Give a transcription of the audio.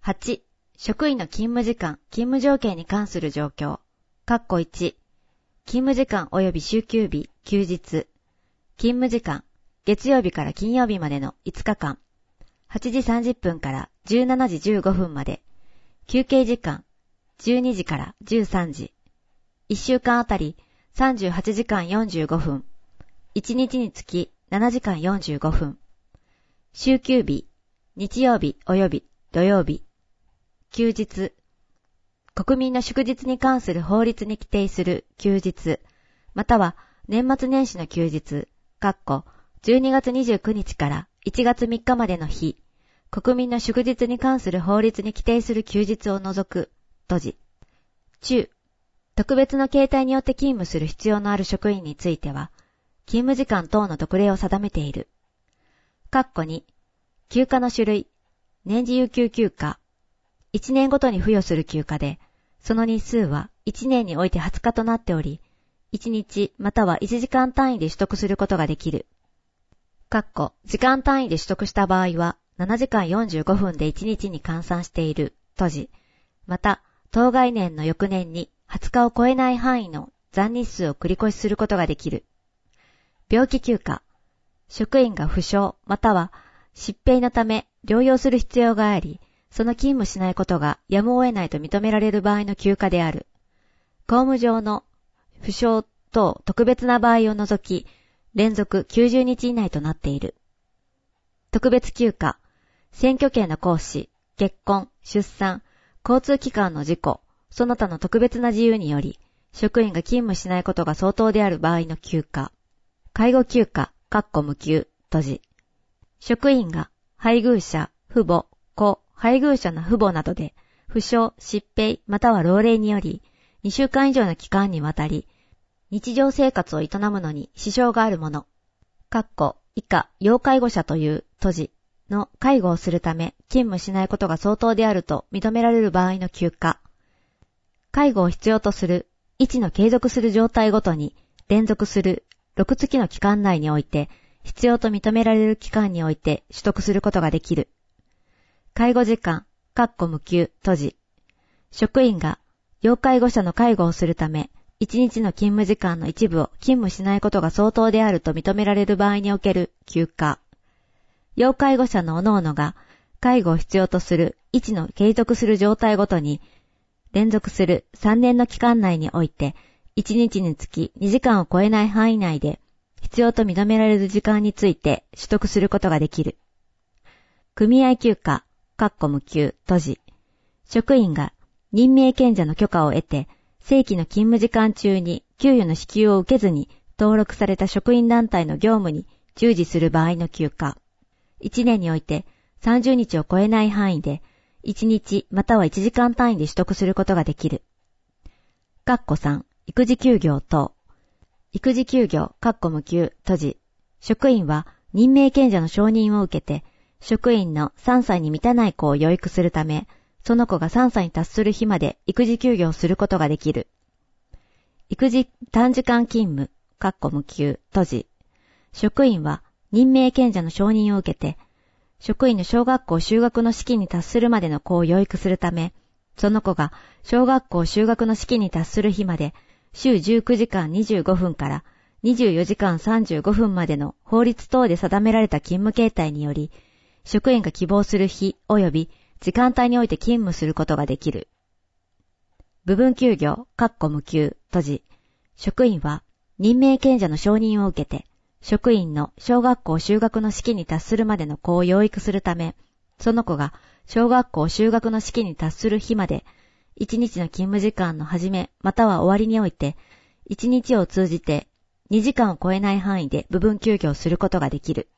8、職員の勤務時間、勤務条件に関する状況。1、勤務時間及び週休日、休日。勤務時間、月曜日から金曜日までの5日間。8時30分から17時15分まで。休憩時間、12時から13時。1週間あたり38時間45分。1日につき7時間45分。週休日、日曜日及び土曜日。休日。国民の祝日に関する法律に規定する休日、または年末年始の休日、12月29日から1月3日までの日、国民の祝日に関する法律に規定する休日を除く、閉じ。中、特別の形態によって勤務する必要のある職員については、勤務時間等の特例を定めている。2、休暇の種類、年次有給休暇、1年ごとに付与する休暇で、その日数は1年において20日となっており、1日または1時間単位で取得することができる。時間単位で取得した場合は、7時間45分で1日に換算している、閉じ。また、当該年の翌年に20日を超えない範囲の残日数を繰り越しすることができる。病気休暇。職員が負傷または疾病のため療養する必要があり、その勤務しないことがやむを得ないと認められる場合の休暇である。公務上の負傷等特別な場合を除き、連続90日以内となっている。特別休暇。選挙権の行使、結婚、出産、交通機関の事故、その他の特別な自由により、職員が勤務しないことが相当である場合の休暇。介護休暇、無給、閉じ。職員が配偶者、父母、子、配偶者の父母などで、負傷、疾病、または老齢により、2週間以上の期間にわたり、日常生活を営むのに支障があるもの。以下、要介護者という閉じの介護をするため勤務しないことが相当であると認められる場合の休暇。介護を必要とする位置の継続する状態ごとに連続する6月の期間内において必要と認められる期間において取得することができる。介護時間、無給、閉じ。職員が要介護者の介護をするため1日の勤務時間の一部を勤務しないことが相当であると認められる場合における休暇。要介護者の各々が介護を必要とする位置の継続する状態ごとに連続する3年の期間内において1日につき2時間を超えない範囲内で必要と認められる時間について取得することができる。組合休暇、無給、閉じ。職員が任命権者の許可を得て正規の勤務時間中に給与の支給を受けずに登録された職員団体の業務に従事する場合の休暇。1年において30日を超えない範囲で1日または1時間単位で取得することができる。3、育児休業等。育児休業、無給、閉じ。職員は任命権者の承認を受けて職員の3歳に満たない子を養育するため、その子が3歳に達する日まで育児休業をすることができる。育児短時間勤務、無給、閉じ。職員は任命権者の承認を受けて、職員の小学校就学の試験に達するまでの子を養育するため、その子が小学校就学の試験に達する日まで、週19時間25分から24時間35分までの法律等で定められた勤務形態により、職員が希望する日及び時間帯において勤務することができる。部分休業、無給、閉じ。職員は任命権者の承認を受けて、職員の小学校就学の試験に達するまでの子を養育するため、その子が小学校就学の試験に達する日まで、1日の勤務時間の始めまたは終わりにおいて、1日を通じて2時間を超えない範囲で部分休業することができる。